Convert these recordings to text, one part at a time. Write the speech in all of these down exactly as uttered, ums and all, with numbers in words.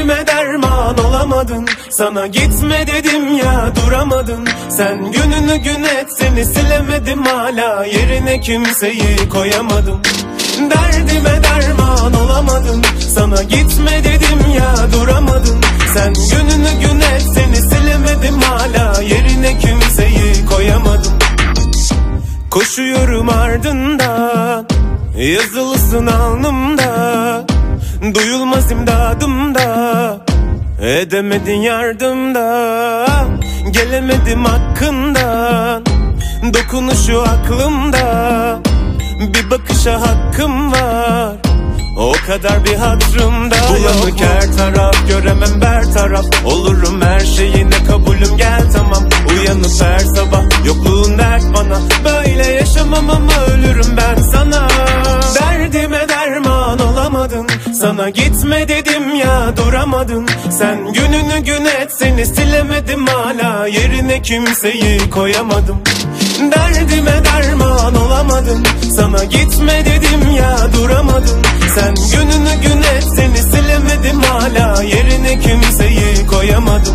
Derdime derman olamadın, sana gitme dedim ya duramadın. Sen gününü gün et, seni silemedim hala, yerine kimseyi koyamadım. Derdime derman olamadın, sana gitme dedim ya duramadın. Sen gününü gün et, seni silemedim hala, yerine kimseyi koyamadım. Koşuyorum ardından, yazılısın alnımda, duyulmaz imdadımda, edemedin yardımda. Gelemedim hakkından, dokunuşu aklımda, bir bakışa hakkım var, o kadar bir hatırımda. Bulanık her taraf, göremem ber taraf, olurum her şeyine kabulüm gel tamam. Uyanıp her sabah yokluğun dert bana, böyle yaşamam ama ölürüm ben sana. Derdime derman olamadın, sana gitme dedim ya duramadın. Sen gününü gün et, seni silemedim hala, yerine kimseyi koyamadım. Derdime derman olamadın, sana gitme dedim ya duramadın. Sen gününü gün et, seni silemedim hala, yerine kimseyi koyamadım.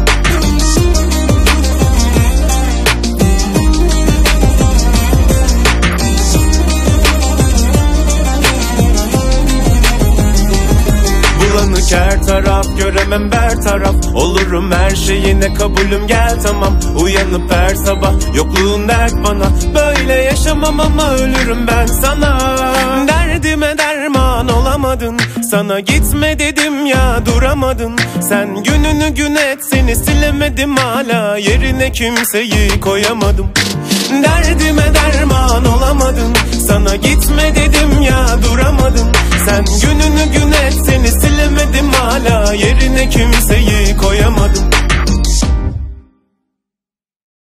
Bulanık her taraf, göremem ber taraf, olurum her şeyine kabulüm gel tamam. Uyanıp her sabah yokluğun dert bana, böyle yaşamam ama ölürüm ben sana. Derdime derman olamadın, sana gitme dedim ya duramadın. Sen gününü gün et, seni silemedim hala, yerine kimseyi koyamadım. Derdime derman olamadın, sana gitme dedim ya duramadın. Sen gününü gün et, seni silemedim hala, yerine kimseyi koyamadım.